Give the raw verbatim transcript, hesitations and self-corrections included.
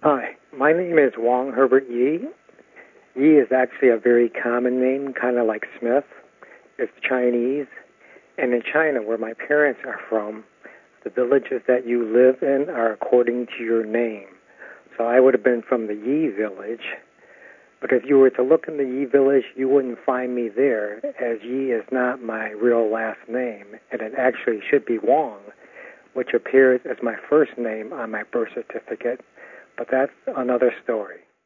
Hi, my name is Wong Herbert Yi. Yi is actually a very common name, kind of like Smith. It's Chinese. And in China, where my parents are from, the villages that you live in are according to your name. So I would have been from the Yi village. But if you were to look in the Yi village, you wouldn't find me there, as Yi is not my real last name, and it actually should be Wong, which appears as my first name on my birth certificate. But that's another story.